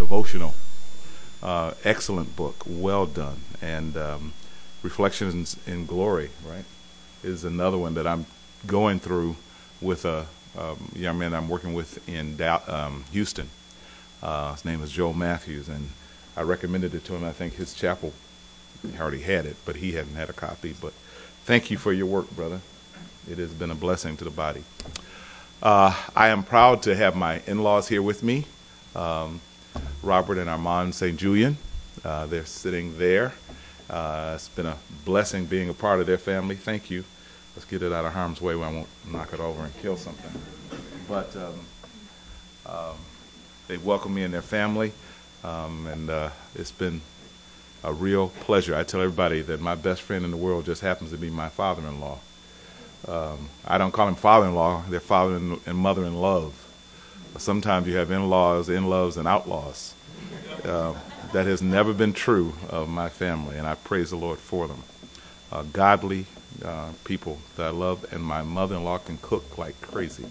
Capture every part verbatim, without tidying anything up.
devotional. Uh, excellent book, well done. And um, Reflections in Glory, right, is another one that I'm going through with a um, young man I'm working with in Dow- um, Houston. Uh, his name is Joel Matthews, and I recommended it to him. I think his chapel, he already had it, but he hadn't had a copy. But thank you for your work, brother. It has been a blessing to the body. Uh, I am proud to have my in-laws here with me, um, Robert and Armand Saint Julian. Uh, they're sitting there. Uh, it's been a blessing being a part of their family. Thank you. Let's get it out of harm's way where I won't knock it over and kill something. But um, um, they welcome me in their family, um, and uh, it's been a real pleasure. I tell everybody that my best friend in the world just happens to be my father-in-law. Um, I don't call him father-in-law. They're father and, and mother-in-love. Sometimes you have in-laws, in-loves, and outlaws. Uh, that has never been true of my family, and I praise the Lord for them. Uh, godly uh, people that I love, and my mother-in-law can cook like crazy.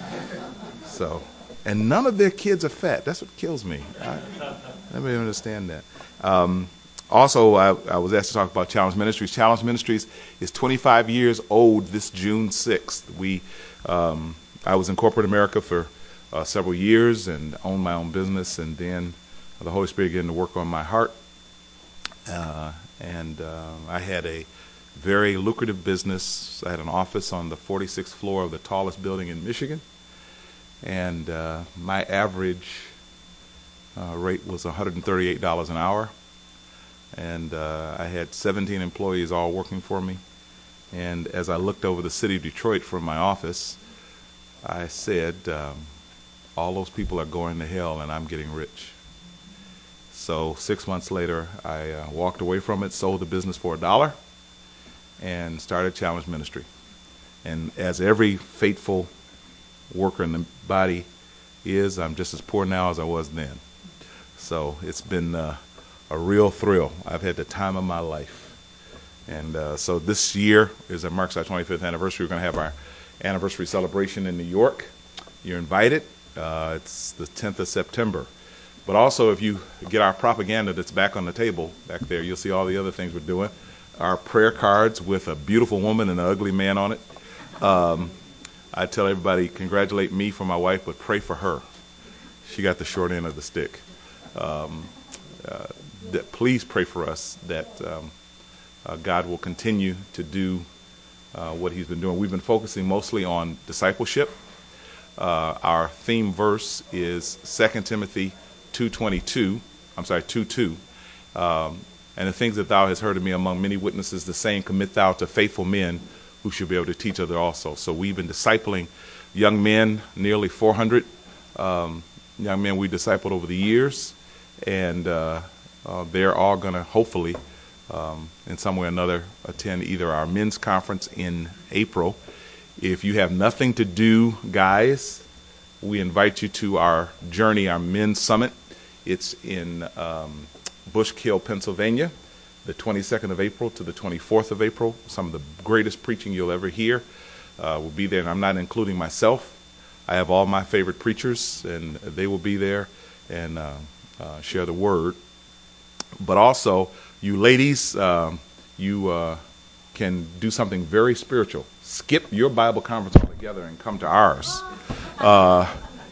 So, and none of their kids are fat. That's what kills me. I never understand that. Um, Also, I, I was asked to talk about Challenge Ministries. Challenge Ministries is twenty-five years old this June sixth. We, um, I was in corporate America for uh, several years and owned my own business, and then the Holy Spirit began to work on my heart. Uh, and uh, I had a very lucrative business. I had an office on the forty-sixth floor of the tallest building in Michigan, and uh, my average uh, rate was one hundred thirty-eight dollars an hour. And uh, I had seventeen employees all working for me. And as I looked over the city of Detroit from my office, I said, um, all those people are going to hell and I'm getting rich. So six months later, I uh, walked away from it, sold the business for a dollar, and started Challenge Ministry. And as every faithful worker in the body is, I'm just as poor now as I was then. So it's been Uh, a real thrill. I've had the time of my life. And uh, so this year is it marks our twenty-fifth anniversary. We're going to have our anniversary celebration in New York. You're invited. Uh, it's the tenth of September. But also, if you get our propaganda that's back on the table back there, you'll see all the other things we're doing. Our prayer cards with a beautiful woman and an ugly man on it. Um, I tell everybody, congratulate me for my wife, but pray for her. She got the short end of the stick. Um, uh, That please pray for us that um, uh, God will continue to do uh, what he's been doing. We've been focusing mostly on discipleship. Uh, our theme verse is Second Timothy two twenty-two. I'm sorry, two two. Um, and the things that thou hast heard of me among many witnesses, the same commit thou to faithful men who should be able to teach others also. So we've been discipling young men, nearly four hundred um, young men we discipled over the years. And uh, Uh, they're all going to hopefully, um, in some way or another, attend either our men's conference in April. If you have nothing to do, guys, we invite you to our journey, our men's summit. It's in um, Bushkill, Pennsylvania, the twenty-second of April to the twenty-fourth of April. Some of the greatest preaching you'll ever hear uh, will be there, and I'm not including myself. I have all my favorite preachers, and they will be there and uh, uh, share the word. But also, you ladies, um, you uh, can do something very spiritual. Skip your Bible conference altogether and come to ours. Uh,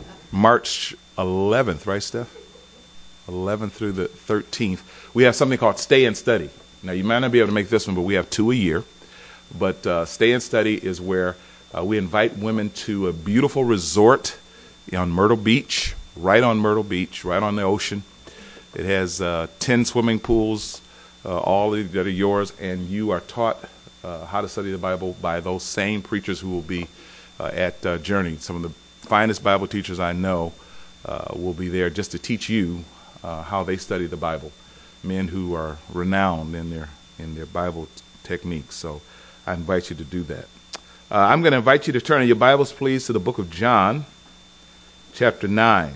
March eleventh, right, Steph? eleventh through the thirteenth. We have something called Stay and Study. Now, you might not be able to make this one, but we have two a year. But uh, Stay and Study is where uh, we invite women to a beautiful resort on Myrtle Beach, right on Myrtle Beach, right on the ocean. It has uh, ten swimming pools, uh, all that are yours, and you are taught uh, how to study the Bible by those same preachers who will be uh, at uh, Journey. Some of the finest Bible teachers I know uh, will be there just to teach you uh, how they study the Bible. Men who are renowned in their in their Bible t- techniques. So I invite you to do that. Uh, I'm going to invite you to turn in your Bibles, please, to the book of John, chapter nine.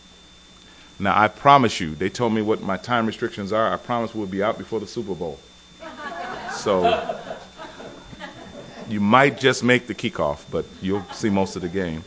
Now, I promise you, they told me what my time restrictions are. I promise we'll be out before the Super Bowl. So you might just make the kickoff, but you'll see most of the game.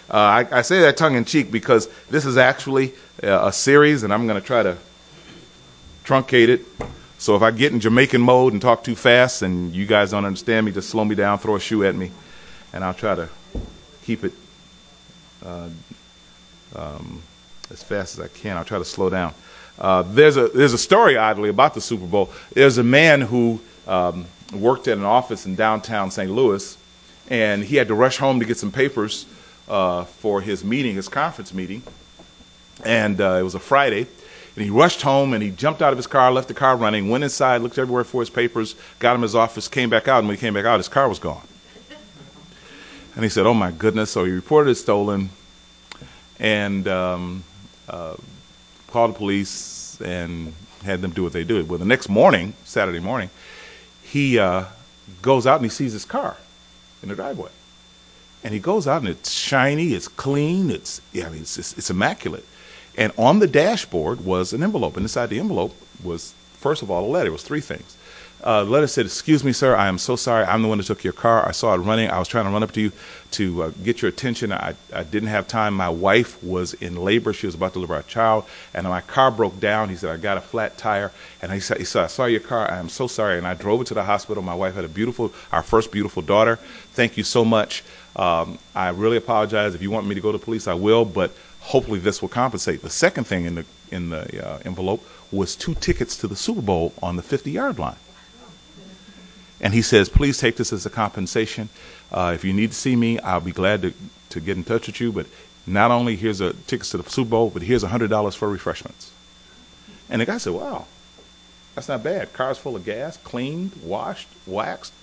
Uh, I, I say that tongue in cheek because this is actually a, a series, and I'm going to try to truncate it. So if I get in Jamaican mode and talk too fast and you guys don't understand me, just slow me down, throw a shoe at me, and I'll try to keep it uh, um, as fast as I can. I'll try to slow down. Uh, there's a there's a story, oddly, about the Super Bowl. There's a man who um, worked at an office in downtown Saint Louis, and he had to rush home to get some papers uh, for his meeting, his conference meeting. And uh, it was a Friday. And he rushed home, and he jumped out of his car, left the car running, went inside, looked everywhere for his papers, got him in his office, came back out, and when he came back out, his car was gone. And he said, oh, my goodness. So he reported it stolen and um, uh, called the police and had them do what they do. Well, the next morning, Saturday morning, he uh, goes out and he sees his car in the driveway. And he goes out, and it's shiny, it's clean, it's, yeah, I mean, it's, it's, it's immaculate. And on the dashboard was an envelope. And inside the envelope was, first of all, a letter. It was three things. Uh, the letter said, excuse me, sir, I am so sorry. I'm the one that took your car. I saw it running. I was trying to run up to you to uh, get your attention. I, I didn't have time. My wife was in labor. She was about to deliver our child. And my car broke down. He said, I got a flat tire. And he said, he said, I saw your car. I am so sorry. And I drove it to the hospital. My wife had a beautiful, our first beautiful daughter. Thank you so much. Um, I really apologize. If you want me to go to the police, I will. But hopefully this will compensate. The second thing in the in the uh, envelope was two tickets to the Super Bowl on the fifty-yard line. And he says, please take this as a compensation. Uh, if you need to see me, I'll be glad to, to get in touch with you. But not only here's a tickets to the Super Bowl, but here's one hundred dollars for refreshments. And the guy said, wow, that's not bad. Car's full of gas, cleaned, washed, waxed.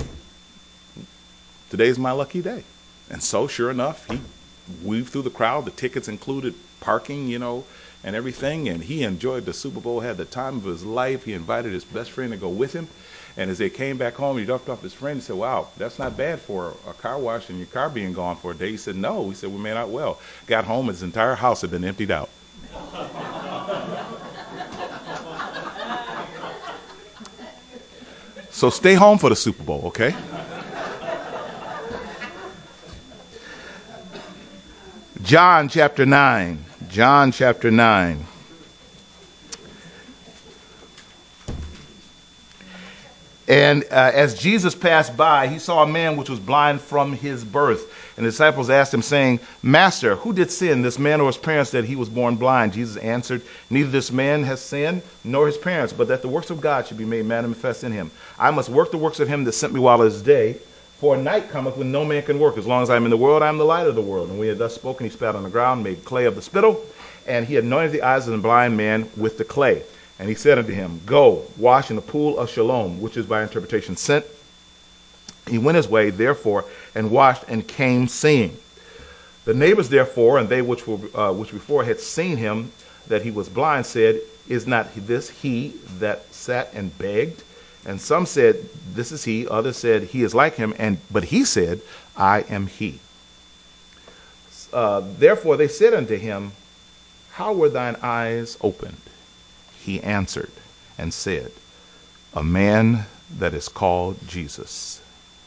Today's my lucky day. And so, sure enough, he weaved through the crowd. The tickets included parking, you know, and everything. And he enjoyed the Super Bowl, had the time of his life. He invited his best friend to go with him. And as they came back home, he dropped off his friend and said, wow, that's not bad for a car wash and your car being gone for a day. He said, no. He said, we made out well. Got home, his entire house had been emptied out. So stay home for the Super Bowl, okay? John chapter nine. John chapter nine. And uh, as Jesus passed by, he saw a man which was blind from his birth. And the disciples asked him, saying, Master, who did sin, this man or his parents, that he was born blind? Jesus answered, neither this man has sinned, nor his parents, but that the works of God should be made manifest in him. I must work the works of him that sent me while it is day. For a night cometh when no man can work. As long as I am in the world, I am the light of the world. And when he had thus spoken, he spat on the ground, made clay of the spittle, and he anointed the eyes of the blind man with the clay. And he said unto him, go, wash in the pool of Siloam, which is by interpretation sent. He went his way, therefore, and washed, and came seeing. The neighbors, therefore, and they which were uh, which before had seen him, that he was blind, said, is not this he that sat and begged? And some said, this is he. Others said, he is like him. And but he said, I am he. Uh, therefore they said unto him, how were thine eyes opened? He answered and said, a man that is called Jesus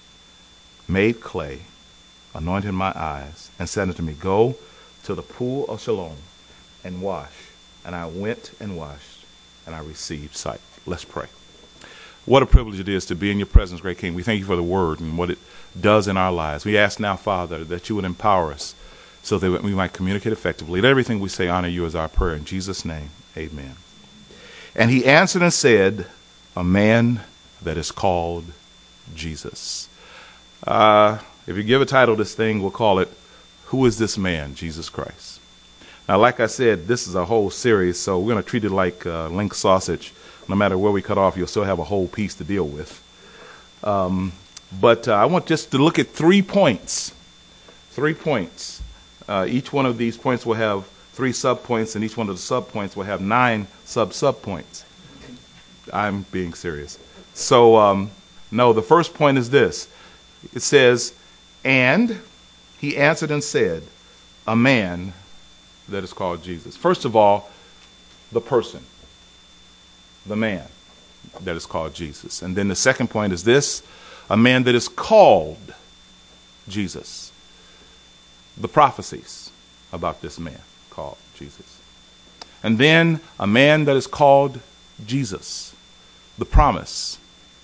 made clay, anointed my eyes, and said unto me, go to the pool of Siloam and wash. And I went and washed, and I received sight. Let's pray. What a privilege it is to be in your presence, great King. We thank you for the word and what it does in our lives. We ask now, Father, that you would empower us so that we might communicate effectively. Let everything we say honor you as our prayer. In Jesus' name, amen. And he answered and said, a man that is called Jesus. Uh, if you give a title to this thing, we'll call it, Who is This Man, Jesus Christ? Now, like I said, this is a whole series, so we're going to treat it like uh, link sausage. No matter where we cut off, you'll still have a whole piece to deal with. Um, but uh, I want just to look at three points. Three points. Uh, each one of these points will have three subpoints, and each one of the subpoints will have nine sub-subpoints. I'm being serious. So, um, no, the first point is this. It says, and he answered and said, a man that is called Jesus. First of all, the person. The man that is called Jesus. And then the second point is this, a man that is called Jesus. the prophecies about this man called Jesus. And then a man that is called Jesus, the promise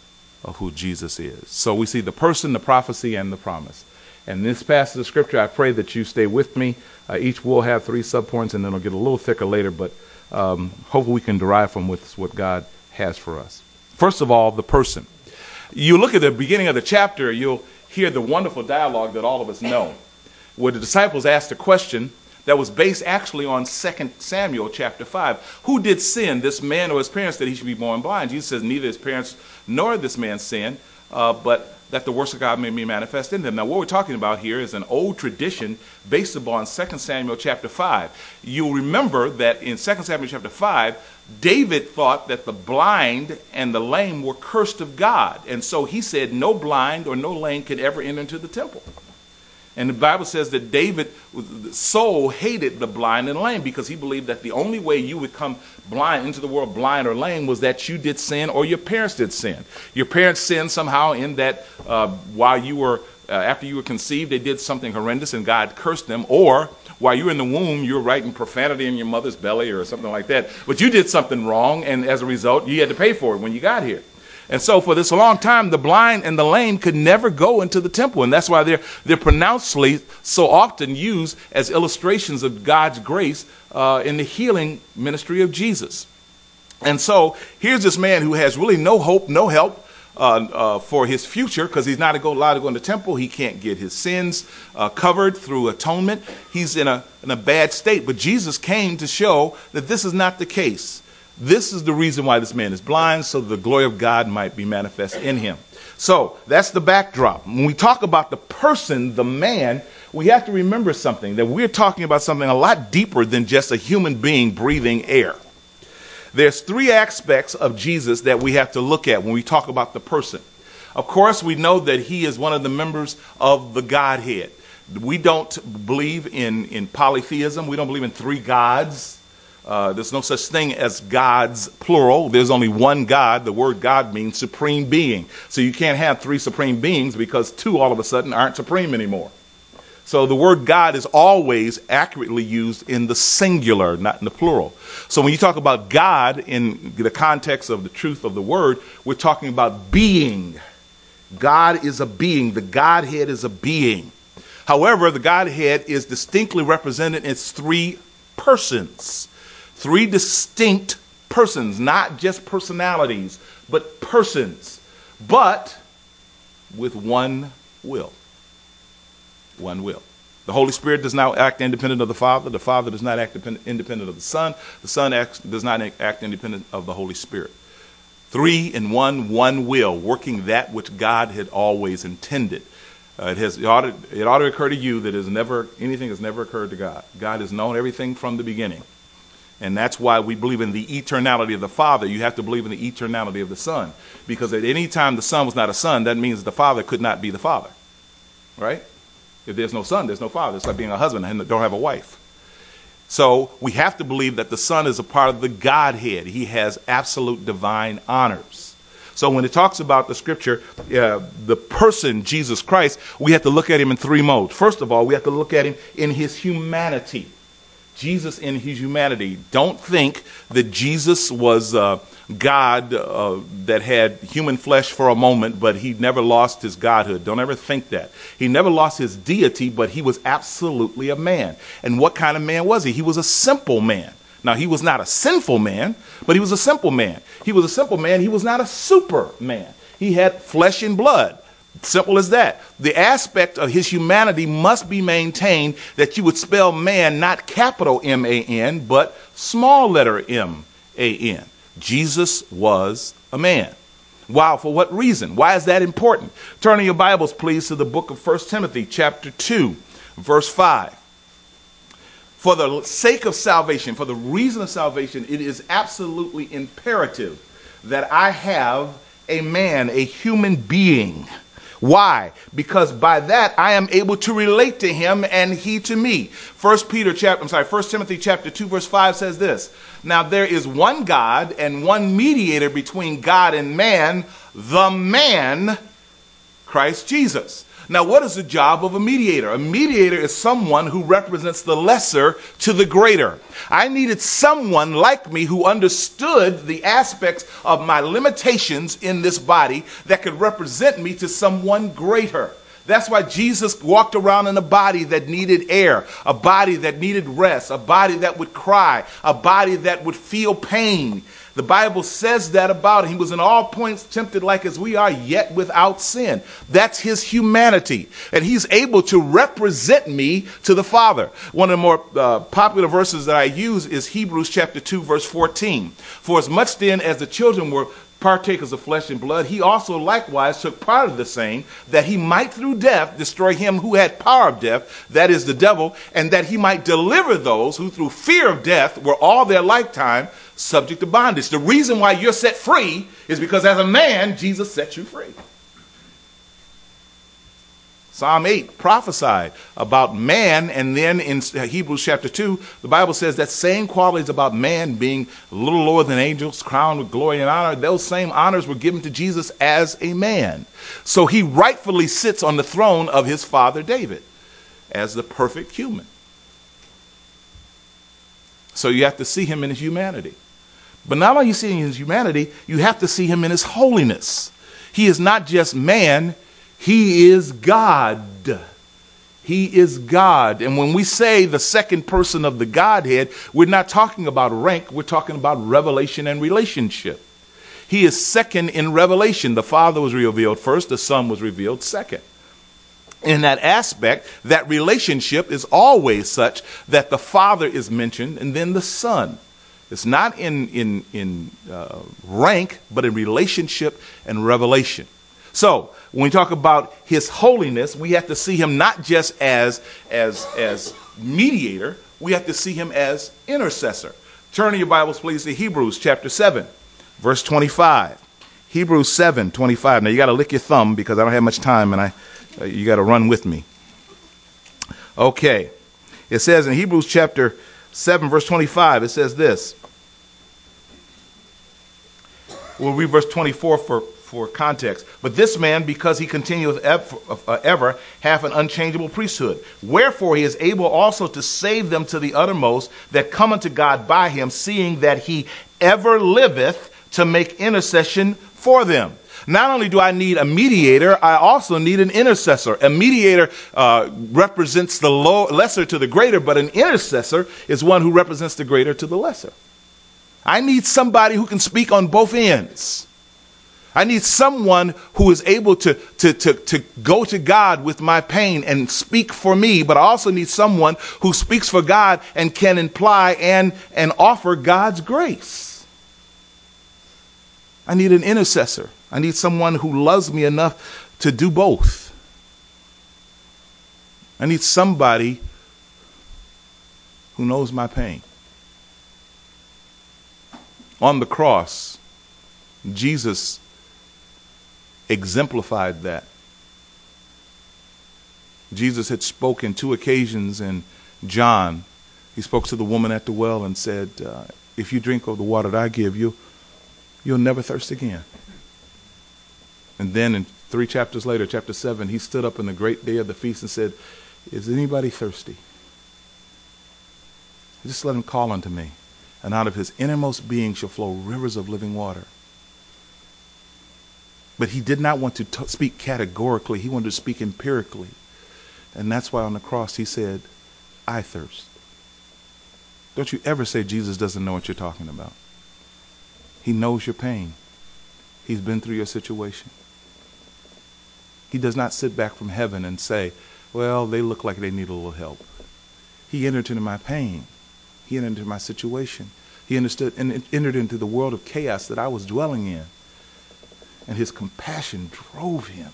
of who Jesus is. So we see the person, the prophecy, and the promise. And this passage of scripture, I pray that you stay with me. Uh, each will have three subpoints, and then it'll get a little thicker later, but um, hopefully we can derive from this what God has for us. First of all, the person. You look at the beginning of the chapter, you'll hear the wonderful dialogue that all of us know, where the disciples asked a question that was based actually on Second Samuel chapter five. Who did sin, this man or his parents, that he should be born blind? Jesus says neither his parents nor this man sinned, uh, but that the works of God may be manifest in them. Now, what we're talking about here is an old tradition based upon Second Samuel chapter five. You'll remember that in Second Samuel chapter five, David thought that the blind and the lame were cursed of God. And so he said no blind or no lame could ever enter into the temple. And the Bible says that David's soul hated the blind and lame because he believed that the only way you would come blind into the world, blind or lame, was that you did sin or your parents did sin. Your parents sinned somehow in that uh, while you were, uh, after you were conceived, they did something horrendous and God cursed them. Or while you were in the womb, you were writing profanity in your mother's belly or something like that. But you did something wrong, and as a result, you had to pay for it when you got here. And so for this long time, the blind and the lame could never go into the temple. And that's why they're, they're pronouncedly so often used as illustrations of God's grace uh, in the healing ministry of Jesus. And so here's this man who has really no hope, no help uh, uh, for his future, because he's not allowed to go in the temple. He can't get his sins uh, covered through atonement. He's in a, in a bad state. But Jesus came to show that this is not the case. This is the reason why this man is blind, so the glory of God might be manifest in him. So that's the backdrop. When we talk about the person, the man, we have to remember something, that we're talking about something a lot deeper than just a human being breathing air. There's three aspects of Jesus that we have to look at when we talk about the person. Of course, we know that he is one of the members of the Godhead. We don't believe in, in polytheism. We don't believe in three gods. Uh, there's no such thing as gods, plural. There's only one God. The word God means supreme being. So you can't have three supreme beings because two all of a sudden aren't supreme anymore. So the word God is always accurately used in the singular, not in the plural. So when you talk about God in the context of the truth of the word, we're talking about being. God is a being. The Godhead is a being. However, the Godhead is distinctly represented in its three persons. Three distinct persons, not just personalities, but persons, but with one will. One will. The Holy Spirit does not act independent of the Father. The Father does not act independent of the Son. The Son acts, does not act independent of the Holy Spirit. Three in one, one will, working that which God had always intended. Uh, it has it ought, to, it ought to occur to you that is never anything has never occurred to God. God has known everything from the beginning. And that's why we believe in the eternality of the Father. You have to believe in the eternality of the Son. Because at any time the Son was not a son, that means the Father could not be the Father. Right? If there's no son, there's no father. It's like being a husband and don't have a wife. So we have to believe that the Son is a part of the Godhead. He has absolute divine honors. So when it talks about the scripture, uh, the person, Jesus Christ, we have to look at him in three modes. First of all, we have to look at him in his humanity. Jesus in his humanity. Don't think that Jesus was uh, God uh, that had human flesh for a moment, but he never lost his godhood. Don't ever think that. He never lost his deity, but he was absolutely a man. And what kind of man was he? He was a simple man. Now, he was not a sinful man, but he was a simple man. He was a simple man. He was not a superman. He had flesh and blood. Simple as that. The aspect of his humanity must be maintained, that you would spell man not capital M A N, but small letter M A N. Jesus was a man. Wow, for what reason? Why is that important? Turn in your Bibles, please, to the book of First Timothy, chapter two, verse five. For the sake of salvation, for the reason of salvation, it is absolutely imperative that I have a man, a human being. Why? Because by that I am able to relate to him and he to me. First Peter chapter, I'm sorry, First Timothy chapter two, verse five says this. Now there is one God and one mediator between God and man, the man, Christ Jesus. Now, what is the job of a mediator? A mediator is someone who represents the lesser to the greater. I needed someone like me who understood the aspects of my limitations in this body that could represent me to someone greater. That's why Jesus walked around in a body that needed air, a body that needed rest, a body that would cry, a body that would feel pain. The Bible says that about him. He was in all points tempted like as we are, yet without sin. That's his humanity. And he's able to represent me to the Father. One of the more uh, popular verses that I use is Hebrews chapter two, verse fourteen. For as much then as the children were partakers of flesh and blood, he also likewise took part of the same, that he might through death destroy him who had power of death, that is the devil, and that he might deliver those who through fear of death were all their lifetime subject to bondage. The reason why you're set free is because as a man, Jesus set you free. Psalm eight prophesied about man, and then in Hebrews chapter two, the Bible says that same qualities about man being a little lower than angels, crowned with glory and honor, those same honors were given to Jesus as a man. So he rightfully sits on the throne of his father David as the perfect human. So you have to see him in his humanity. But not only you see him in his humanity, you have to see him in his holiness. He is not just man, he is God. He is God. And when we say the second person of the Godhead, we're not talking about rank, we're talking about revelation and relationship. He is second in revelation. The Father was revealed first, the Son was revealed second. In that aspect, that relationship is always such that the Father is mentioned and then the Son. It's not in, in, in uh, rank, but in relationship and revelation. So when we talk about his holiness, we have to see him not just as, as, as mediator, we have to see him as intercessor. Turn in your Bibles, please, to Hebrews chapter seven, verse twenty-five. Hebrews seven, twenty-five. Now you got to lick your thumb because I don't have much time and I, uh, you got to run with me. Okay. It says in Hebrews chapter seven, verse twenty-five, it says this. We'll read verse twenty-four for, for context. But this man, because he continueth ever, hath an unchangeable priesthood. Wherefore he is able also to save them to the uttermost that come unto God by him, seeing that he ever liveth to make intercession for them. Not only do I need a mediator, I also need an intercessor. A mediator uh, represents the low, lesser to the greater, but an intercessor is one who represents the greater to the lesser. I need somebody who can speak on both ends. I need someone who is able to, to, to, to go to God with my pain and speak for me, but I also need someone who speaks for God and can imply and, and offer God's grace. I need an intercessor. I need someone who loves me enough to do both. I need somebody who knows my pain. On the cross, Jesus exemplified that. Jesus had spoken two occasions in John. He spoke to the woman at the well and said, uh, if you drink of the water that I give you, you'll never thirst again. And then in three chapters later, chapter seven, he stood up in the great day of the feast and said, is anybody thirsty? Just let him call unto me. And out of his innermost being shall flow rivers of living water. But he did not want to t- speak categorically. He wanted to speak empirically. And that's why on the cross he said, I thirst. Don't you ever say Jesus doesn't know what you're talking about. He knows your pain. He's been through your situation. He does not sit back from heaven and say, well, they look like they need a little help. He entered into my pain. He entered into my situation. He understood and entered into the world of chaos that I was dwelling in. And his compassion drove him.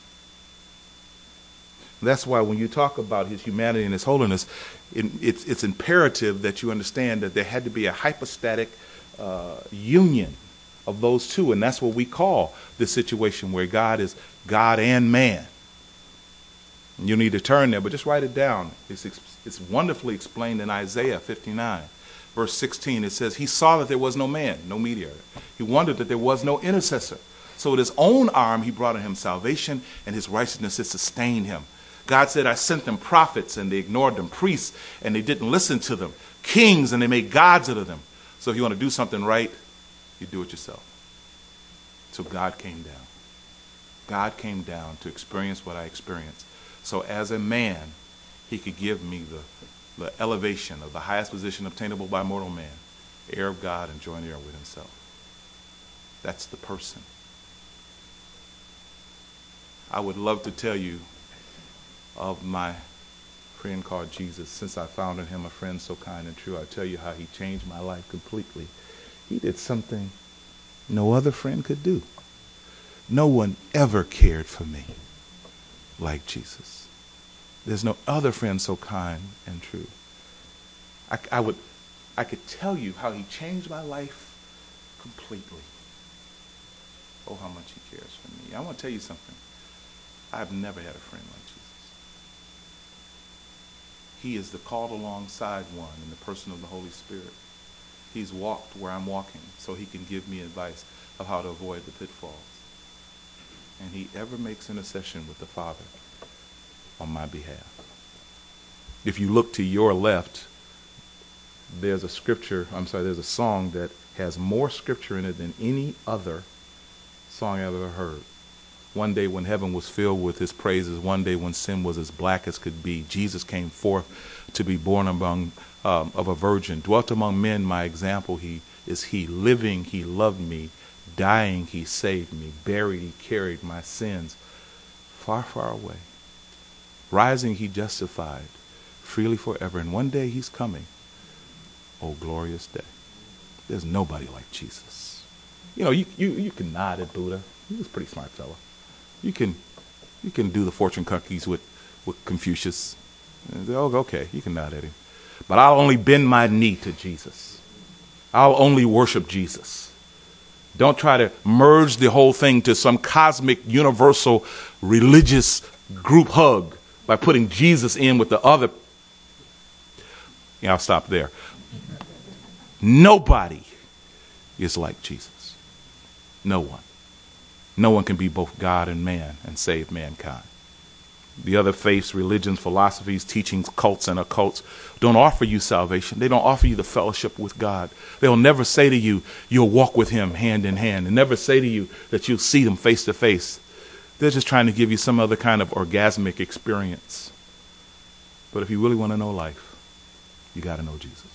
That's why when you talk about his humanity and his holiness, it, it's, it's imperative that you understand that there had to be a hypostatic uh, union of those two. And that's what we call this situation where God is God and man. And you need to turn there, but just write it down. It's, it's wonderfully explained in Isaiah fifty-nine. Verse sixteen, it says, he saw that there was no man, no mediator. He wondered that there was no intercessor. So with his own arm, he brought on him salvation, and his righteousness has sustained him. God said, I sent them prophets and they ignored them, priests and they didn't listen to them, kings and they made gods out of them. So if you want to do something right, you do it yourself. So God came down. God came down to experience what I experienced. So as a man, he could give me the, the elevation of the highest position obtainable by mortal man, heir of God and joint heir with himself. That's the person. I would love to tell you of my friend called Jesus. Since I found in him a friend so kind and true, I'll tell you how he changed my life completely. He did something no other friend could do. No one ever cared for me like Jesus. There's no other friend so kind and true. I, I would, I could tell you how he changed my life completely. Oh, how much he cares for me. I want to tell you something. I've never had a friend like Jesus. He is the called alongside one in the person of the Holy Spirit. He's walked where I'm walking so he can give me advice of how to avoid the pitfalls. And he ever makes intercession with the Father on my behalf. If you look to your left, there's a scripture, I'm sorry, there's a song that has more scripture in it than any other song I've ever heard. One day when heaven was filled with his praises, one day when sin was as black as could be, Jesus came forth to be born among um, of a virgin. Dwelt among men, my example, he is he. Living, he loved me. Dying, he saved me. Buried, he carried my sins far, far away. Rising, he justified freely forever. And one day he's coming. Oh, glorious day. There's nobody like Jesus. You know, you, you, you can nod at Buddha. He was a pretty smart fellow. You can you can do the fortune cookies with, with Confucius. Oh, okay, you can nod at him. But I'll only bend my knee to Jesus. I'll only worship Jesus. Don't try to merge the whole thing to some cosmic, universal, religious group hug by putting Jesus in with the other. Yeah, I'll stop there. Nobody is like Jesus. No one. No one can be both God and man and save mankind. The other faiths, religions, philosophies, teachings, cults, and occults don't offer you salvation. They don't offer you the fellowship with God. They'll never say to you, you'll walk with him hand in hand. And never say to you that you'll see them face to face. They're just trying to give you some other kind of orgasmic experience. But if you really want to know life, you got to know Jesus.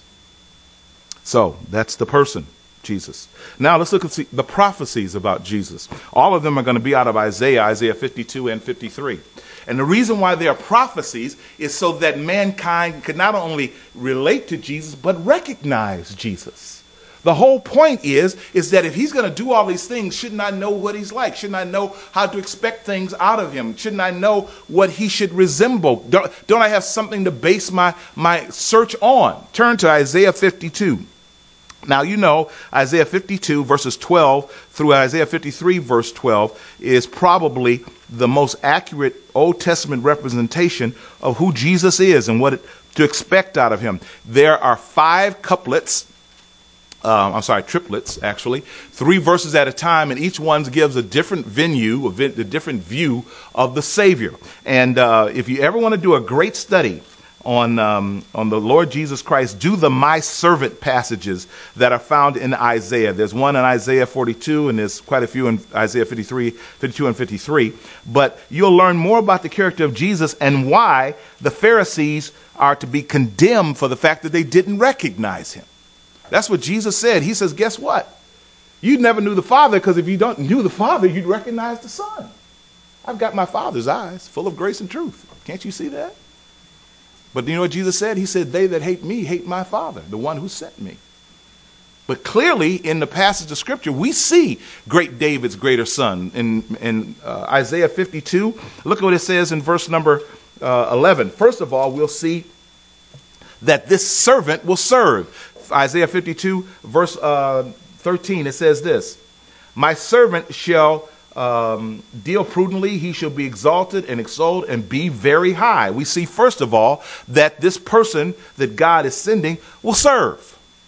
So that's the person, Jesus. Now let's look at the prophecies about Jesus. All of them are going to be out of Isaiah, Isaiah fifty-two and fifty-three. And the reason why they are prophecies is so that mankind could not only relate to Jesus, but recognize Jesus. The whole point is, is that if he's going to do all these things, shouldn't I know what he's like? Shouldn't I know how to expect things out of him? Shouldn't I know what he should resemble? Don't, don't I have something to base my, my search on? Turn to Isaiah fifty-two. Now, you know, Isaiah fifty-two verses twelve through Isaiah fifty-three verse twelve is probably the most accurate Old Testament representation of who Jesus is and what it, to expect out of him. There are five couplets, uh, I'm sorry, triplets, actually, three verses at a time, and each one gives a different venue, a, vi- a different view of the Savior. And uh, if you ever want to do a great study on um, on the Lord Jesus Christ, do the My Servant passages that are found in Isaiah. There's one in Isaiah forty-two, and there's quite a few in Isaiah fifty-three, fifty-two and fifty-three. But you'll learn more about the character of Jesus and why the Pharisees are to be condemned for the fact that they didn't recognize him. That's what Jesus said. He says, guess what? You never knew the Father, because if you don't knew the Father, you'd recognize the Son. I've got my Father's eyes full of grace and truth. Can't you see that? But you know what Jesus said? He said, they that hate me hate my Father, the one who sent me. But clearly in the passage of Scripture, we see great David's greater son. In, in uh, Isaiah fifty-two, look at what it says in verse number uh, eleven. First of all, we'll see that this servant will serve. Isaiah fifty-two, verse uh, thirteen, it says this: my servant shall Um, deal prudently, he shall be exalted and extolled and be very high. We see, first of all, that this person that God is sending will serve.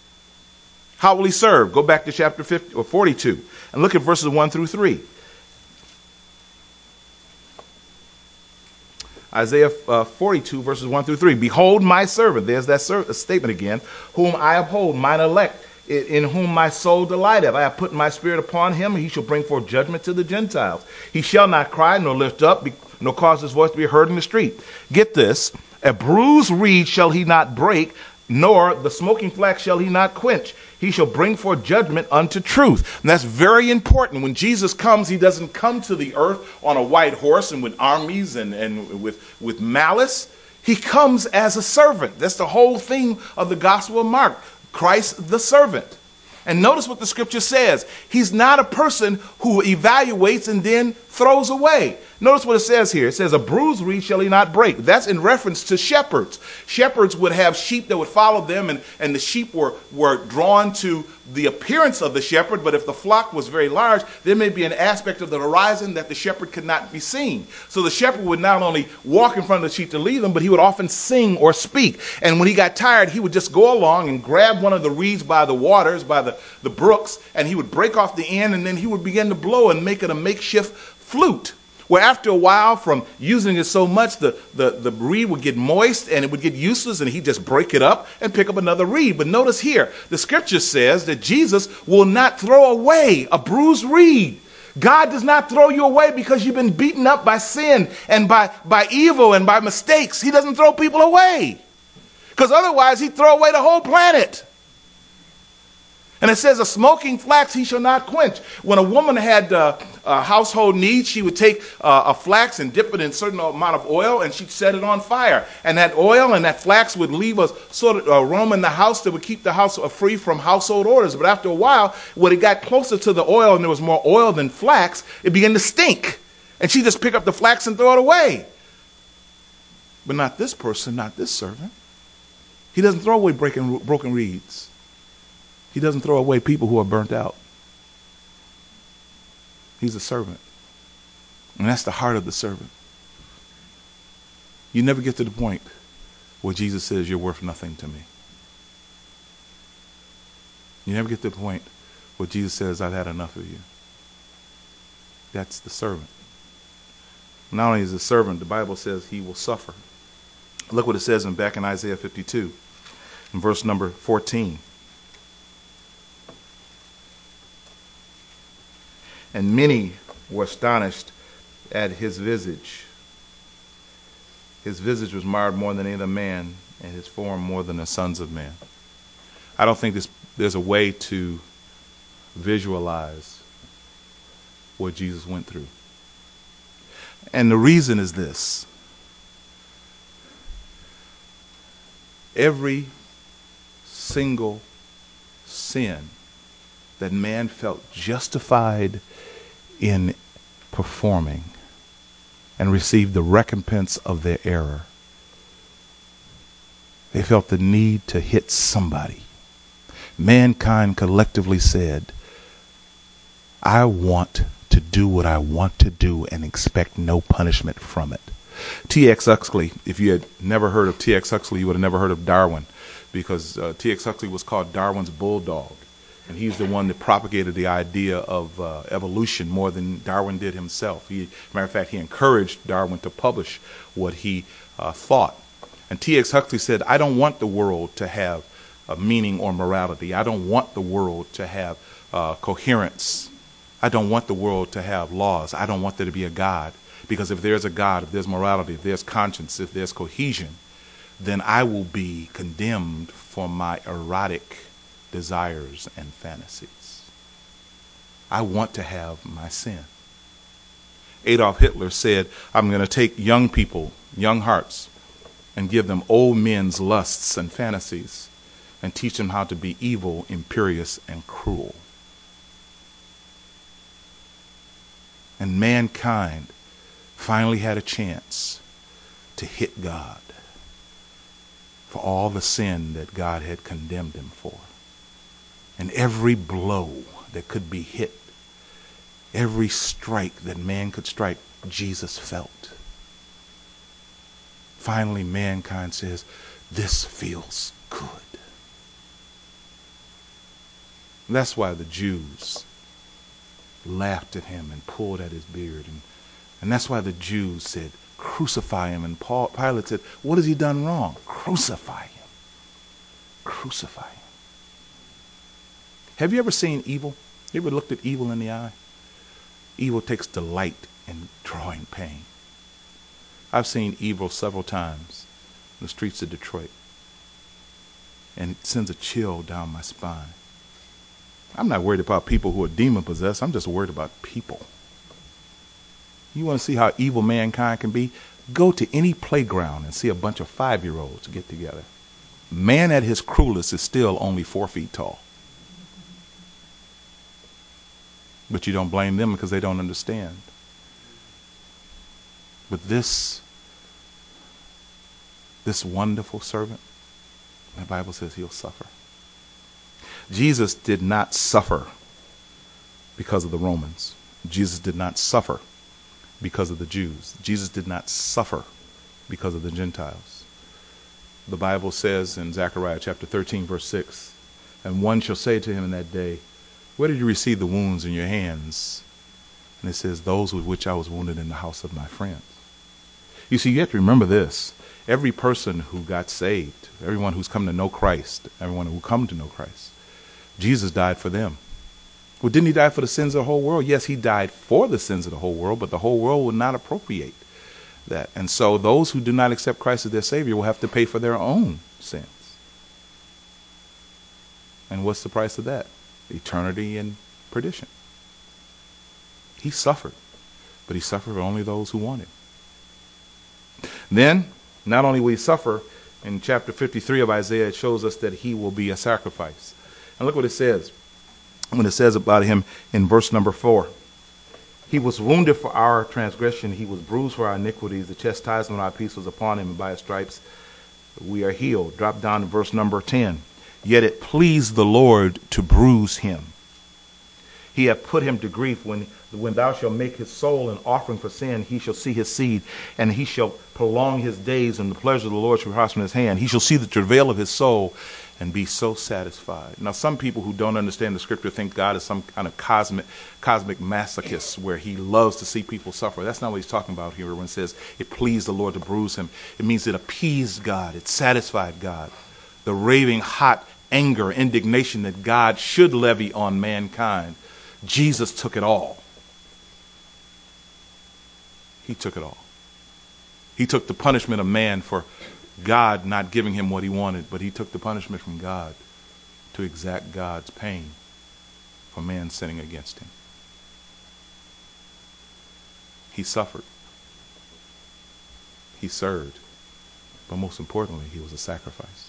How will he serve? Go back to chapter fifty or forty-two and look at verses one through three. Isaiah uh, forty-two, verses one through three. Behold my servant. There's that ser- statement again. Whom I uphold, mine elect, in whom my soul delighteth. I have put my spirit upon him, and he shall bring forth judgment to the Gentiles. He shall not cry, nor lift up, nor cause his voice to be heard in the street. Get this. A bruised reed shall he not break, nor the smoking flax shall he not quench. He shall bring forth judgment unto truth. And that's very important. When Jesus comes, he doesn't come to the earth on a white horse and with armies and, and with, with malice. He comes as a servant. That's the whole theme of the Gospel of Mark. Christ the servant. And notice what the scripture says. He's not a person who evaluates and then throws away. Notice what it says here. It says, a bruised reed shall he not break. That's in reference to shepherds. Shepherds would have sheep that would follow them, and, and the sheep were, were drawn to the appearance of the shepherd. But if the flock was very large, there may be an aspect of the horizon that the shepherd could not be seen. So the shepherd would not only walk in front of the sheep to lead them, but he would often sing or speak. And when he got tired, he would just go along and grab one of the reeds by the waters, by the, the brooks, and he would break off the end, and then he would begin to blow and make it a makeshift flute. Where after a while, from using it so much, the, the, the reed would get moist and it would get useless, and he'd just break it up and pick up another reed. But notice here, the scripture says that Jesus will not throw away a bruised reed. God does not throw you away because you've been beaten up by sin and by, by evil and by mistakes. He doesn't throw people away, because otherwise he'd throw away the whole planet. And it says, a smoking flax he shall not quench. When a woman had uh, uh, household needs, she would take uh, a flax and dip it in a certain amount of oil, and she'd set it on fire. And that oil and that flax would leave a sort of aroma in the house that would keep the house free from household odors. But after a while, when it got closer to the oil and there was more oil than flax, it began to stink. And she just pick up the flax and throw it away. But not this person, not this servant. He doesn't throw away breaking, broken reeds. He doesn't throw away people who are burnt out. He's a servant. And that's the heart of the servant. You never get to the point where Jesus says, you're worth nothing to me. You never get to the point where Jesus says, I've had enough of you. That's the servant. Not only is the servant, the Bible says he will suffer. Look what it says in back in Isaiah fifty-two, in verse number fourteen. And many were astonished at his visage. His visage was marred more than any other man, and his form more than the sons of men. I don't think this, there's a way to visualize what Jesus went through. And the reason is this. Every single sin that man felt justified in performing and received the recompense of their error. They felt the need to hit somebody. Mankind collectively said, I want to do what I want to do and expect no punishment from it. T X Huxley, if you had never heard of T X Huxley, you would have never heard of Darwin, because uh, T X Huxley was called Darwin's bulldog. And he's the one that propagated the idea of uh, evolution more than Darwin did himself. He, matter of fact, he encouraged Darwin to publish what he uh, thought. And T X Huxley said, I don't want the world to have a meaning or morality. I don't want the world to have uh, coherence. I don't want the world to have laws. I don't want there to be a God. Because if there's a God, if there's morality, if there's conscience, if there's cohesion, then I will be condemned for my erotic desires and fantasies. I want to have my sin. Adolf Hitler said, I'm going to take young people, young hearts, and give them old men's lusts and fantasies and teach them how to be evil, imperious, and cruel. And mankind finally had a chance to hit God for all the sin that God had condemned him for. And every blow that could be hit, every strike that man could strike, Jesus felt. Finally, mankind says, this feels good. And that's why the Jews laughed at him and pulled at his beard. And, and that's why the Jews said, Crucify him. And Paul, Pilate said, what has he done wrong? Crucify him. Crucify him. Have you ever seen evil? You ever looked at evil in the eye? Evil takes delight in drawing pain. I've seen evil several times in the streets of Detroit, and it sends a chill down my spine. I'm not worried about people who are demon possessed. I'm just worried about people. You want to see how evil mankind can be? Go to any playground and see a bunch of five-year-olds get together. Man at his cruelest is still only four feet tall. But you don't blame them because they don't understand. But this, this wonderful servant, the Bible says he'll suffer. Jesus did not suffer because of the Romans. Jesus did not suffer because of the Jews. Jesus did not suffer because of the Gentiles. The Bible says in Zechariah chapter thirteen, verse six, and one shall say to him in that day, where did you receive the wounds in your hands? And it says, those with which I was wounded in the house of my friends. You see, you have to remember this. Every person who got saved, everyone who's come to know Christ, everyone who come to know Christ, Jesus died for them. Well, didn't he die for the sins of the whole world? Yes, he died for the sins of the whole world, but the whole world will not appropriate that. And so those who do not accept Christ as their Savior will have to pay for their own sins. And what's the price of that? Eternity and perdition. He suffered, but he suffered for only those who want him. Then, not only will he suffer, in chapter fifty-three of Isaiah, it shows us that he will be a sacrifice. And look what it says. When it says about him in verse number four. He was wounded for our transgression. He was bruised for our iniquities. The chastisement of our peace was upon him, and by his stripes we are healed. Drop down to verse number ten. Yet it pleased the Lord to bruise him. He hath put him to grief. When, when thou shalt make his soul an offering for sin, he shall see his seed, and he shall prolong his days, and the pleasure of the Lord shall prosper in his hand. He shall see the travail of his soul and be so satisfied. Now, some people who don't understand the scripture think God is some kind of cosmic cosmic masochist where he loves to see people suffer. That's not what he's talking about here when it says it pleased the Lord to bruise him. It means it appeased God. It satisfied God. The raving hot anger, indignation that God should levy on mankind. Jesus took it all. He took it all. He took the punishment of man for God not giving him what he wanted, but he took the punishment from God to exact God's pain for man sinning against him. He suffered. He served. But most importantly, he was a sacrifice.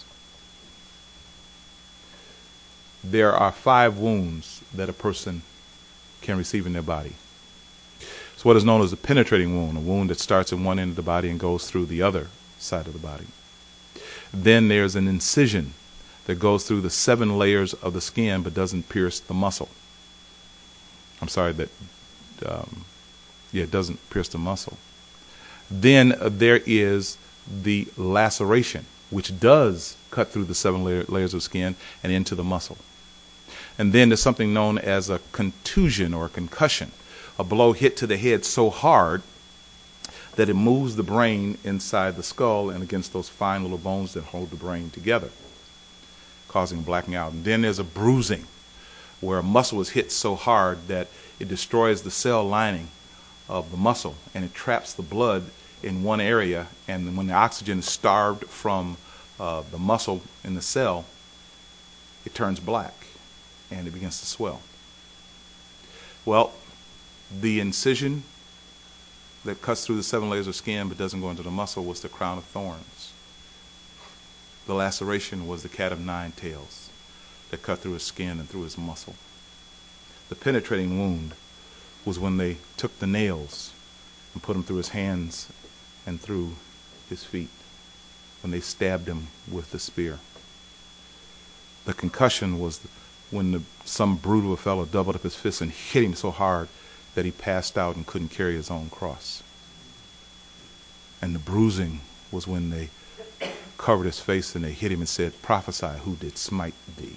There are five wounds that a person can receive in their body. It's what is known as a penetrating wound, a wound that starts in one end of the body and goes through the other side of the body. Then there's an incision that goes through the seven layers of the skin but doesn't pierce the muscle. I'm sorry, that, um, yeah, it doesn't pierce the muscle. Then uh, there is the laceration, which does cut through the seven layer, layers of skin and into the muscle. And then there's something known as a contusion or a concussion, a blow hit to the head so hard that it moves the brain inside the skull and against those fine little bones that hold the brain together, causing blacking out. And then there's a bruising, where a muscle is hit so hard that it destroys the cell lining of the muscle and it traps the blood in one area. And when the oxygen is starved from uh, the muscle in the cell, it turns black and it begins to swell. Well, the incision that cuts through the seven layers of skin but doesn't go into the muscle was the crown of thorns. The laceration was the cat of nine tails that cut through his skin and through his muscle. The penetrating wound was when they took the nails and put them through his hands and through his feet, when they stabbed him with the spear. The concussion was when the, some brutal fellow doubled up his fist and hit him so hard that he passed out and couldn't carry his own cross. And the bruising was when they covered his face and they hit him and said, prophesy, who did smite thee?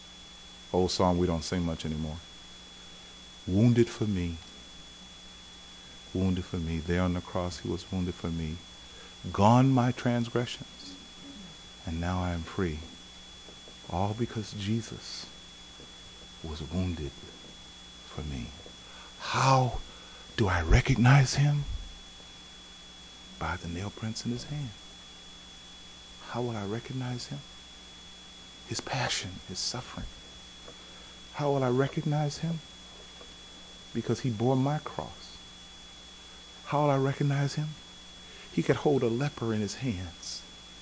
Old song we don't sing much anymore. Wounded for me, wounded for me. There on the cross, he was wounded for me. Gone my transgressions, and now I am free. All because Jesus was wounded for me. How do I recognize him? By the nail prints in his hand. How will I recognize him? His passion, his suffering. How will I recognize him? Because he bore my cross. How will I recognize him? He could hold a leper in his hands.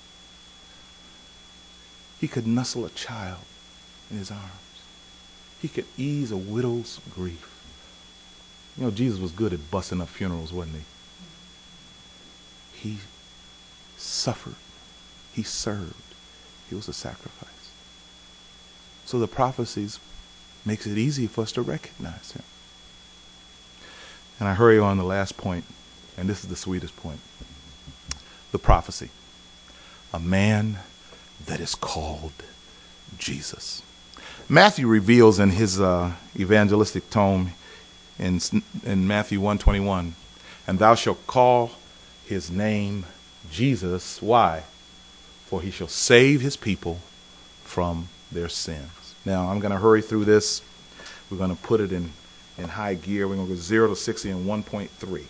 He could nuzzle a child in his arms. He could ease a widow's grief. You know, Jesus was good at busting up funerals, wasn't he? He suffered. He served. He was a sacrifice. So the prophecies makes it easy for us to recognize him. And I hurry on the last point, and this is the sweetest point. The prophecy. A man that is called Jesus. Matthew reveals in his uh, evangelistic tome in, in Matthew one twenty-one, and thou shalt call his name Jesus. Why? For he shall save his people from their sins. Now, I'm going to hurry through this. We're going to put it in, in high gear. We're going to go zero to sixty in one point three.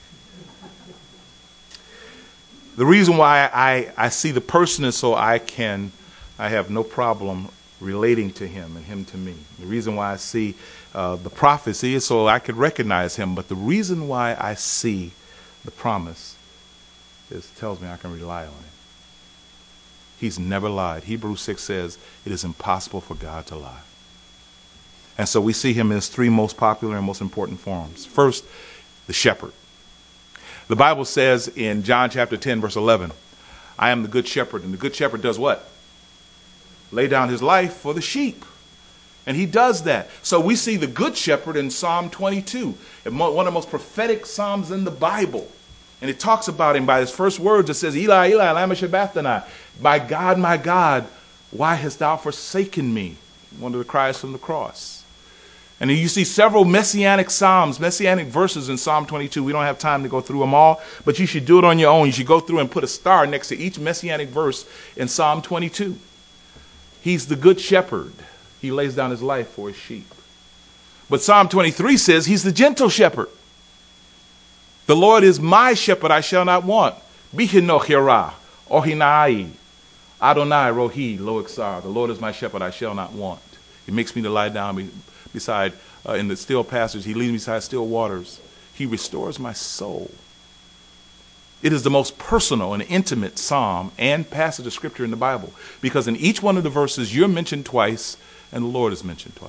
The reason why I, I see the person is so I can, I have no problem relating to him and him to me. The reason why I see uh, the prophecy is so I could recognize him. But the reason why I see the promise is tells me I can rely on him. He's never lied. Hebrews six says it is impossible for God to lie. And so we see him in his three most popular and most important forms. First, the shepherd. The Bible says in John chapter ten, verse eleven, I am the good shepherd. And the good shepherd does what? Lay down his life for the sheep. And he does that. So we see the good shepherd in Psalm twenty-two, one of the most prophetic psalms in the Bible. And it talks about him by his first words. It says, Eli, Eli, lama sabachthani. My God, my God, why hast thou forsaken me? One of the cries from the cross. And you see several messianic psalms, messianic verses in Psalm twenty-two. We don't have time to go through them all, but you should do it on your own. You should go through and put a star next to each messianic verse in Psalm twenty-two. He's the good shepherd. He lays down his life for his sheep. But Psalm twenty-three says he's the gentle shepherd. The Lord is my shepherd, I shall not want. Bihinoch Yerah, Ohinai, Adonai Rohi, Lo Iksar. The Lord is my shepherd, I shall not want. He makes me to lie down beside, uh, in the still pastures. He leads me beside still waters. He restores my soul. It is the most personal and intimate psalm and passage of scripture in the Bible, because in each one of the verses you're mentioned twice and the Lord is mentioned twice.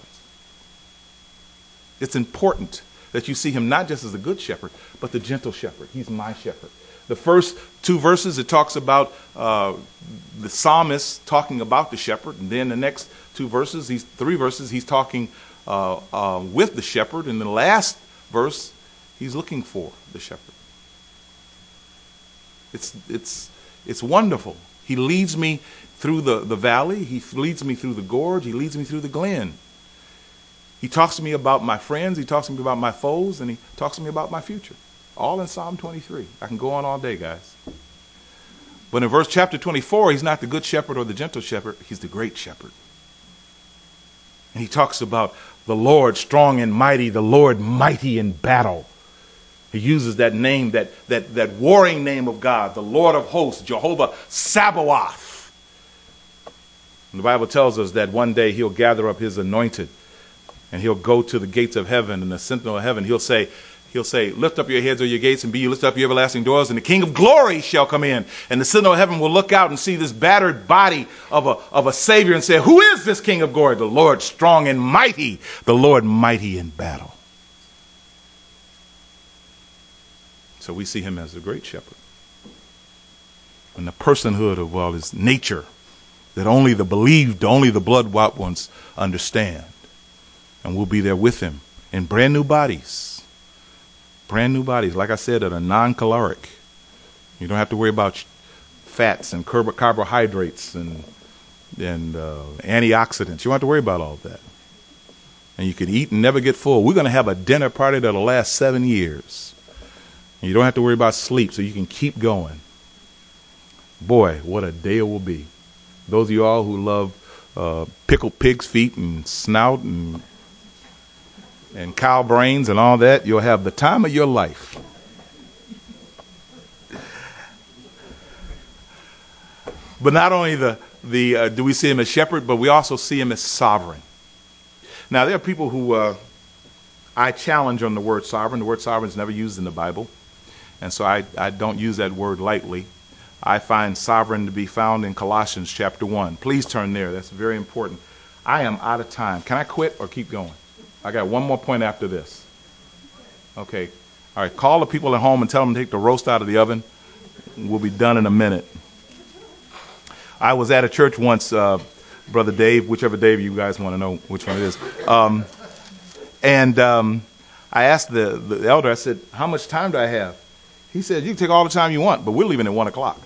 It's important that you see him not just as the good shepherd, but the gentle shepherd. He's my shepherd. The first two verses, it talks about uh, the psalmist talking about the shepherd. And then the next two verses, these three verses, he's talking uh, uh, with the shepherd. And the last verse, he's looking for the shepherd. It's it's it's wonderful. He leads me through the, the valley. He leads me through the gorge. He leads me through the glen. He talks to me about my friends. He talks to me about my foes. And he talks to me about my future. All in Psalm twenty-three. I can go on all day, guys. But in verse chapter twenty-four, he's not the good shepherd or the gentle shepherd. He's the great shepherd. And he talks about the Lord strong and mighty, the Lord mighty in battle. He uses that name, that, that, that warring name of God, the Lord of hosts, Jehovah Sabaoth. And the Bible tells us that one day he'll gather up his anointed and he'll go to the gates of heaven, and the sentinel of heaven, he'll say, He'll say, lift up your heads, O your gates, and be ye lift up your everlasting doors, and the King of glory shall come in. And the sentinel of heaven will look out and see this battered body of a, of a Savior and say, who is this King of glory? The Lord strong and mighty, the Lord mighty in battle. So we see him as the great shepherd. And the personhood of all his nature that only the believed, only the blood-bought ones understand. And we'll be there with him in brand new bodies. Brand new bodies, like I said, that are non-caloric. You don't have to worry about fats and carb- carbohydrates and and uh, antioxidants. You don't have to worry about all of that. And you can eat and never get full. We're going to have a dinner party that'll last seven years. And you don't have to worry about sleep, so you can keep going. Boy, what a day it will be. Those of you all who love uh, pickled pig's feet and snout and and cow brains and all that, you'll have the time of your life. But not only the the uh, do we see him as shepherd, but we also see him as sovereign. Now, there are people who uh, I challenge on the word sovereign. The word sovereign is never used in the Bible, and so I, I don't use that word lightly. I find sovereign to be found in Colossians chapter one. Please turn there. That's very important. I am out of time. Can I quit or keep going? I got one more point after this. Okay. All right. Call the people at home and tell them to take the roast out of the oven. We'll be done in a minute. I was at a church once, uh, Brother Dave, whichever Dave you guys want to know which one it is. Um, and um, I asked the, the elder, I said, how much time do I have? He said, you can take all the time you want, but we're leaving at one o'clock.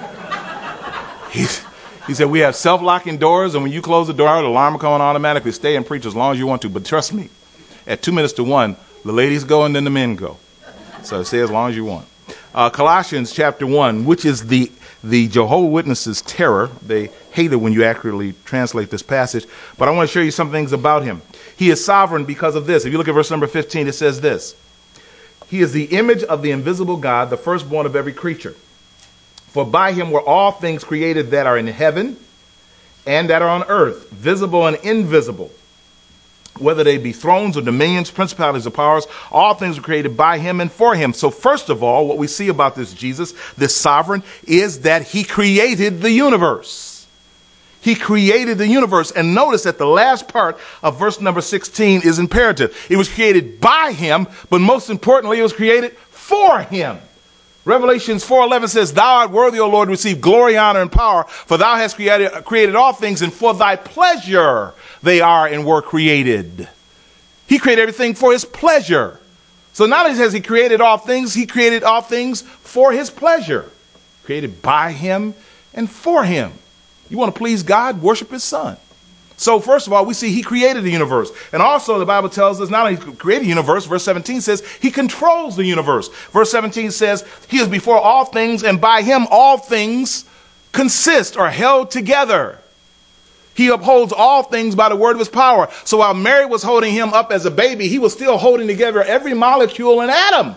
he, he said, we have self-locking doors, and when you close the door, the alarm will come on automatically. Stay and preach as long as you want to. But trust me, at two minutes to one, the ladies go and then the men go. So stay as long as you want. Uh, Colossians chapter one, which is the, the Jehovah's Witnesses' terror. They hate it when you accurately translate this passage. But I want to show you some things about him. He is sovereign because of this. If you look at verse number fifteen, it says this. He is the image of the invisible God, the firstborn of every creature. For by him were all things created that are in heaven and that are on earth, visible and invisible. Whether they be thrones or dominions, principalities or powers, all things were created by him and for him. So first of all, what we see about this Jesus, this sovereign, is that he created the universe. He created the universe. And notice that the last part of verse number sixteen is imperative. It was created by him, but most importantly, it was created for him. Revelations four eleven says, thou art worthy, O Lord, to receive glory, honor, and power, for thou hast created, created all things, and for thy pleasure they are and were created. He created everything for his pleasure. So not only has he created all things, he created all things for his pleasure. Created by him and for him. You want to please God? Worship his son. So first of all, we see he created the universe. And also the Bible tells us not only he created the universe, verse seventeen says he controls the universe. Verse seventeen says he is before all things, and by him all things consist or held together. He upholds all things by the word of his power. So while Mary was holding him up as a baby, he was still holding together every molecule and atom.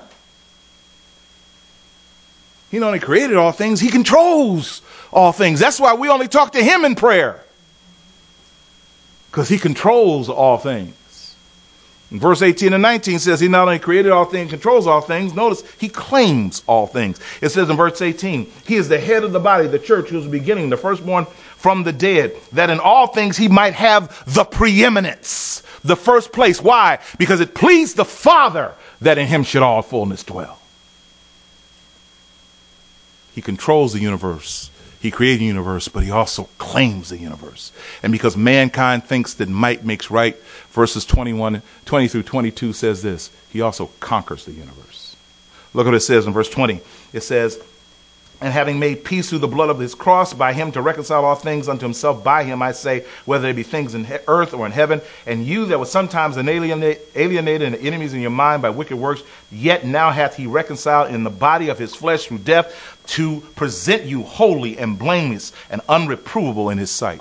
He not only created all things, he controls all things. That's why we only talk to him in prayer. Because he controls all things. In verse eighteen and nineteen says he not only created all things, controls all things. Notice he claims all things. It says in verse eighteen, he is the head of the body, the church, who is the beginning, the firstborn from the dead, that in all things he might have the preeminence, the first place. Why? Because it pleased the Father that in him should all fullness dwell. He controls the universe. He created the universe, but he also claims the universe. And because mankind thinks that might makes right, verses twenty-one, twenty through twenty-two says this, he also conquers the universe. Look what it says in verse twenty. It says, and having made peace through the blood of his cross, by him to reconcile all things unto himself, by him I say, whether they be things in he- earth or in heaven, and you that were sometimes an alienate, alienated and enemies in your mind by wicked works, yet now hath he reconciled in the body of his flesh through death, to present you holy and blameless and unreprovable in his sight.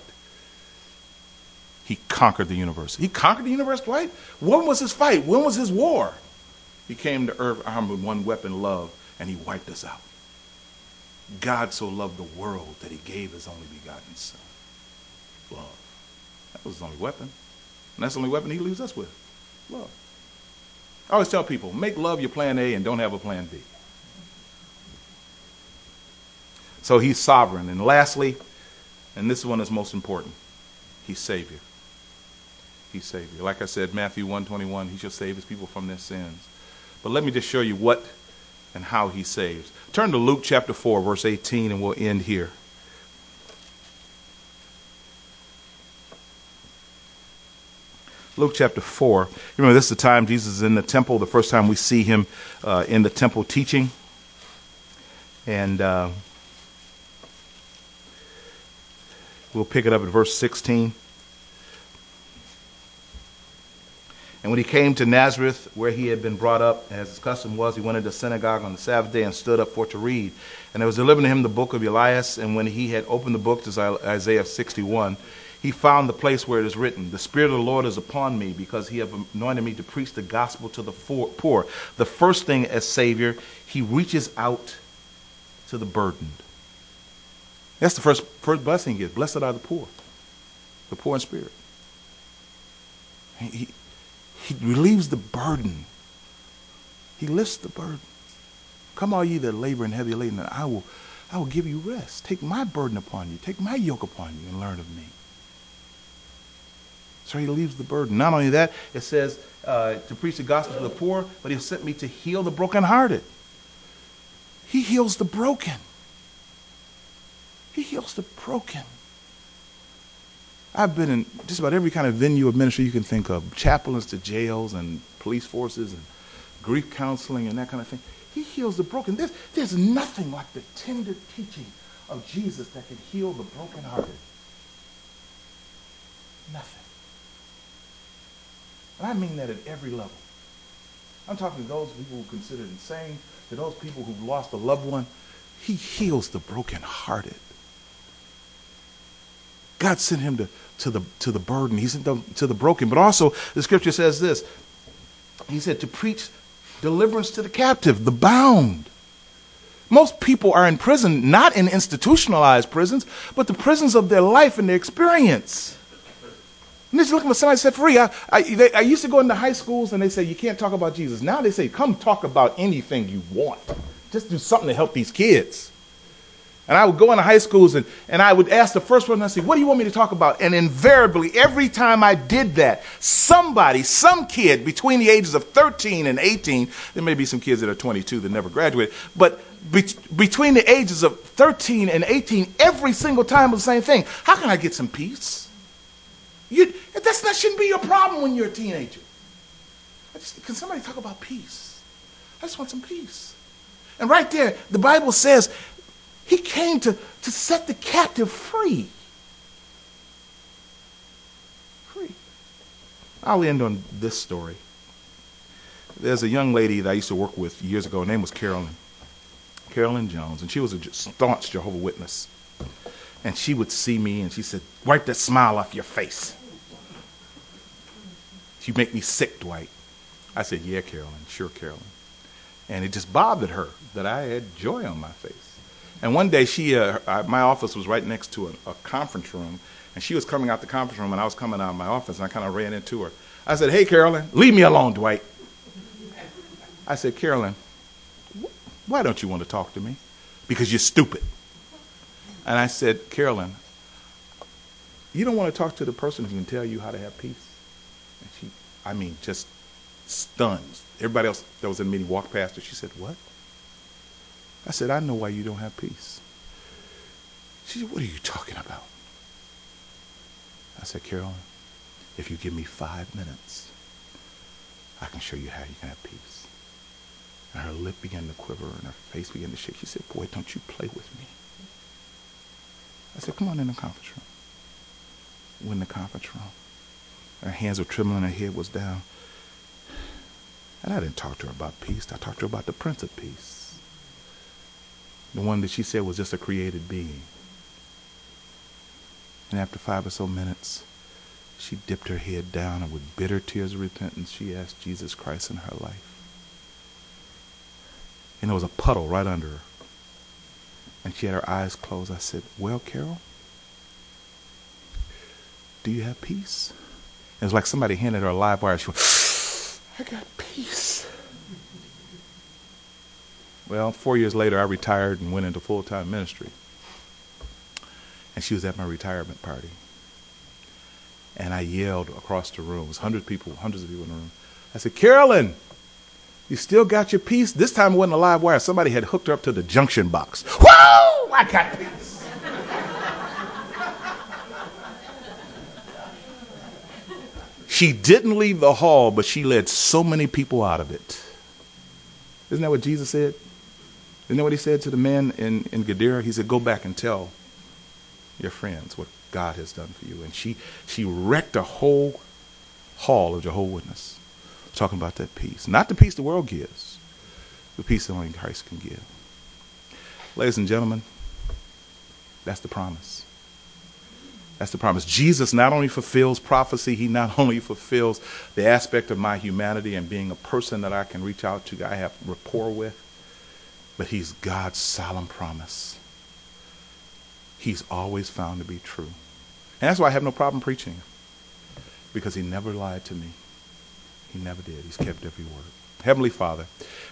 He conquered the universe. He conquered the universe, right? When was his fight? When was his war? He came to earth armed with one weapon, love, and he wiped us out. God so loved the world that he gave his only begotten son. Love. That was his only weapon. And that's the only weapon he leaves us with. Love. I always tell people, make love your plan A and don't have a plan B. So he's sovereign. And lastly, and this one is most important, he's Savior. He's Savior. Like I said, Matthew one twenty-one, he shall save his people from their sins. But let me just show you what and how he saves. Turn to Luke chapter four, verse eighteen, and we'll end here. Luke chapter four. You remember, this is the time Jesus is in the temple, the first time we see him uh, in the temple teaching. And uh, we'll pick it up at verse sixteen. And when he came to Nazareth, where he had been brought up, as his custom was, he went into the synagogue on the Sabbath day and stood up for to read. And there was delivered to him the book of Elias. And when he had opened the book to Isaiah sixty-one, he found the place where it is written, "The Spirit of the Lord is upon me, because he hath anointed me to preach the gospel to the poor." The first thing as Savior, he reaches out to the burdened. That's the first, first blessing he gets. Blessed are the poor, the poor in spirit. He, he, he relieves the burden. He lifts the burden. "Come all ye that labor and heavy laden, and I will, I will give you rest. Take my burden upon you. Take my yoke upon you and learn of me." So he leaves the burden. Not only that, it says uh, to preach the gospel to the poor, but he sent me to heal the brokenhearted. He heals the broken. He heals the broken. I've been in just about every kind of venue of ministry you can think of, chaplains to jails and police forces and grief counseling and that kind of thing. He heals the broken. There's, there's nothing like the tender teaching of Jesus that can heal the brokenhearted. Nothing. And I mean that at every level. I'm talking to those people who are considered insane, to those people who've lost a loved one. He heals the brokenhearted. God sent him to, to the to the burden. He sent them to the broken. But also, the scripture says this. He said to preach deliverance to the captive, the bound. Most people are in prison, not in institutionalized prisons, but the prisons of their life and their experience. And this is looking for somebody set free. I, I, they, I used to go into high schools and they say, you can't talk about Jesus. Now they say, come talk about anything you want. Just do something to help these kids. And I would go into high schools and, and I would ask the first person, I say, what do you want me to talk about? And invariably, every time I did that, somebody, some kid between the ages of thirteen and eighteen, there may be some kids that are twenty-two that never graduated, but be, between the ages of thirteen and eighteen, every single time was the same thing. How can I get some peace? You, that's, that shouldn't be your problem when you're a teenager. I just, can somebody talk about peace? I just want some peace. And right there, the Bible says, he came to, to set the captive free. Free. I'll end on this story. There's a young lady that I used to work with years ago. Her name was Carolyn. Carolyn Jones. And she was a staunch Jehovah's Witness. And she would see me and she said, wipe that smile off your face. You make me sick, Dwight. I said, yeah, Carolyn. Sure, Carolyn. And it just bothered her that I had joy on my face. And one day, she, uh, I, my office was right next to a, a conference room, and she was coming out the conference room, and I was coming out of my office, and I kind of ran into her. I said, hey, Carolyn, leave me alone, Dwight. I said, Carolyn, wh- why don't you want to talk to me? Because you're stupid. And I said, Carolyn, you don't want to talk to the person who can tell you how to have peace? And she, I mean, just stunned. Everybody else that was in the meeting walked past her. She said, what? I said, I know why you don't have peace. She said, what are you talking about? I said, Carolyn, if you give me five minutes, I can show you how you can have peace. And her lip began to quiver and her face began to shake. She said, boy, don't you play with me. I said, come on in the conference room. We're in the conference room. Her hands were trembling, her head was down. And I didn't talk to her about peace. I talked to her about the Prince of Peace. The one that she said was just a created being. And after five or so minutes, she dipped her head down and with bitter tears of repentance, she asked Jesus Christ in her life. And there was a puddle right under her. And she had her eyes closed. I said, well, Carol, do you have peace? It was like somebody handed her a live wire. She went, I got peace. Well, four years later, I retired and went into full-time ministry. And she was at my retirement party. And I yelled across the room. It was hundreds of people, hundreds of people in the room. I said, Carolyn, you still got your peace? This time it wasn't a live wire. Somebody had hooked her up to the junction box. Whoa! I got peace. She didn't leave the hall, but she led so many people out of it. Isn't that what Jesus said? Isn't that what he said to the man in, in Gadara? He said, go back and tell your friends what God has done for you. And she she wrecked a whole hall of Jehovah's Witnesses. talking about that peace. Not the peace the world gives, the peace that only Christ can give. Ladies and gentlemen, that's the promise. That's the promise. Jesus not only fulfills prophecy, he not only fulfills the aspect of my humanity and being a person that I can reach out to, I have rapport with, but he's God's solemn promise. He's always found to be true. And that's why I have no problem preaching him, because he never lied to me. He never did. He's kept every word. Heavenly Father,